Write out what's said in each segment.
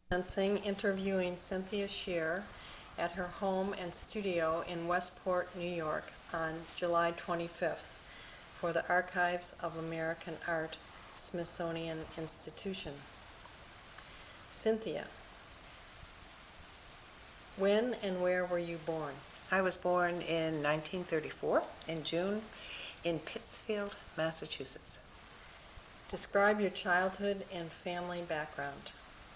Commencing interviewing Cynthia Shear at her home and studio in Westport, New York on July 25th for the Archives of American Art, Smithsonian Institution. Cynthia, when and where were you born? I was born in 1934, in June, in Pittsfield, Massachusetts. Describe your childhood and family background.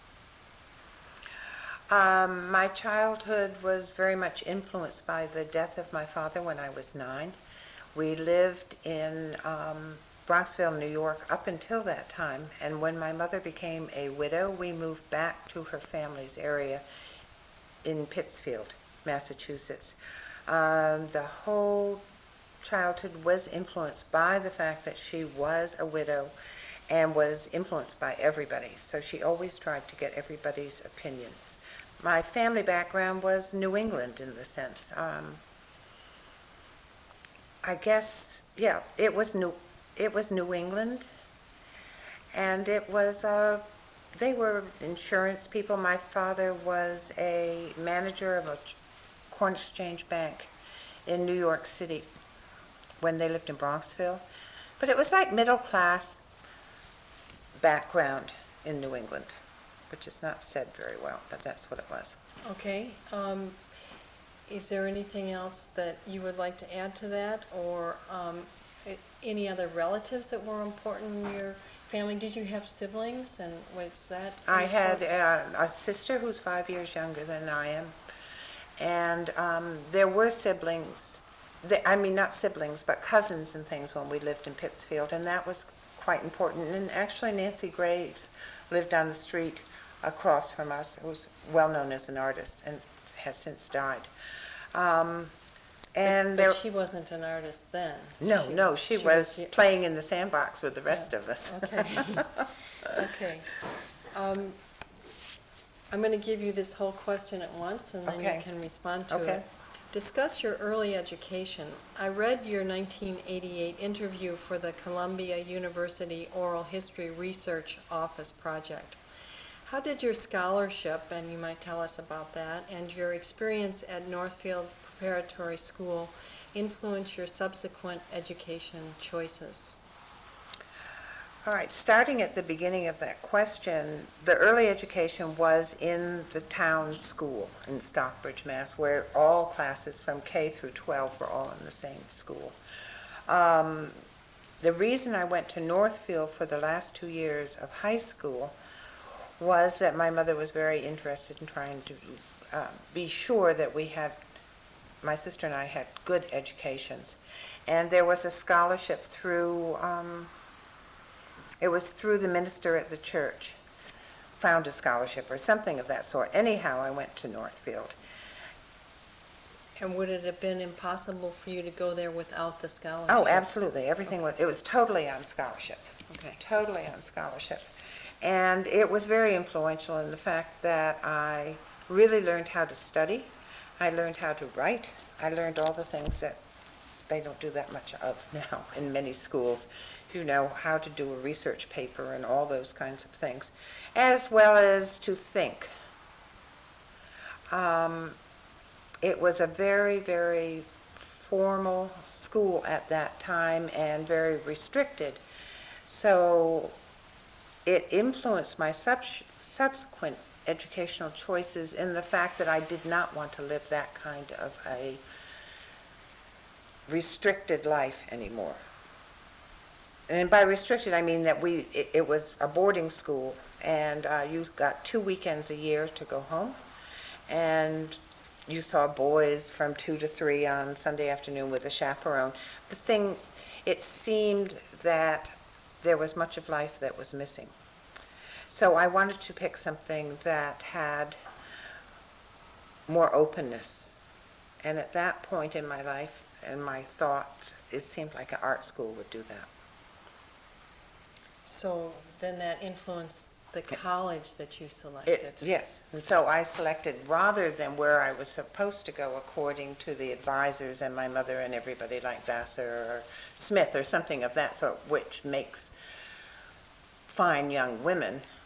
My childhood was very much influenced by the death of my father when I was 9. We lived in Bronxville, New York up until that time, and when my mother became a widow, we moved back to her family's area in Pittsfield, Massachusetts. The whole childhood was influenced by the fact that she was a widow and was influenced by everybody, so she always tried to get everybody's opinions. My family background was New England in the sense. I guess, yeah, it was New England, and it was they were insurance people. My father was a manager of a Corn Exchange Bank in New York City when they lived in Bronxville, but it was like middle class background in New England, which is not said very well, but that's what it was. Okay. Is there anything else that you would like to add to that, or any other relatives that were important in your family? Did you have siblings, and was that I had important? a sister who's 5 years younger than I am, and there were siblings. I mean, not siblings, but cousins and things when we lived in Pittsfield, and that was quite important. And actually, Nancy Graves lived on the street across from us, who was well known as an artist and has since died. But she wasn't an artist then. No, she was playing in the sandbox with the rest of us. Okay. Okay. I'm going to give you this whole question at once, and then Okay. you can respond to Okay. it. Discuss your early education. I read your 1988 interview for the Columbia University Oral History Research Office project. How did your scholarship, and you might tell us about that, and your experience at Northfield Preparatory School influence your subsequent education choices? All right, starting at the beginning of that question, the early education was in the town school in Stockbridge, Mass., where all classes from K through 12 were all in the same school. The reason I went to Northfield for the last 2 years of high school was that my mother was very interested in trying to be sure that my sister and I had good educations. And there was a scholarship through, it was through the minister at the church, found a scholarship or something of that sort. Anyhow, I went to Northfield. And would it have been impossible for you to go there without the scholarship? Oh, absolutely. Everything was, it was totally on scholarship. Okay. Totally on scholarship. And it was very influential in the fact that I really learned how to study. I learned how to write. I learned all the things that they don't do that much of now in many schools. You know, how to do a research paper and all those kinds of things, as well as to think. It was a very, very formal school at that time and very restricted. So it influenced my subsequent educational choices in the fact that I did not want to live that kind of a restricted life anymore. And by restricted, I mean that it was a boarding school, and you got 2 weekends a year to go home, and you saw boys from 2 to 3 on Sunday afternoon with a chaperone. It seemed that there was much of life that was missing. So I wanted to pick something that had more openness. And at that point in my life and my thought, it seemed like an art school would do that. So then that influenced the college that you selected? Yes. And so I selected, rather than where I was supposed to go according to the advisors and my mother and everybody, like Vassar or Smith or something of that sort, which makes fine young women,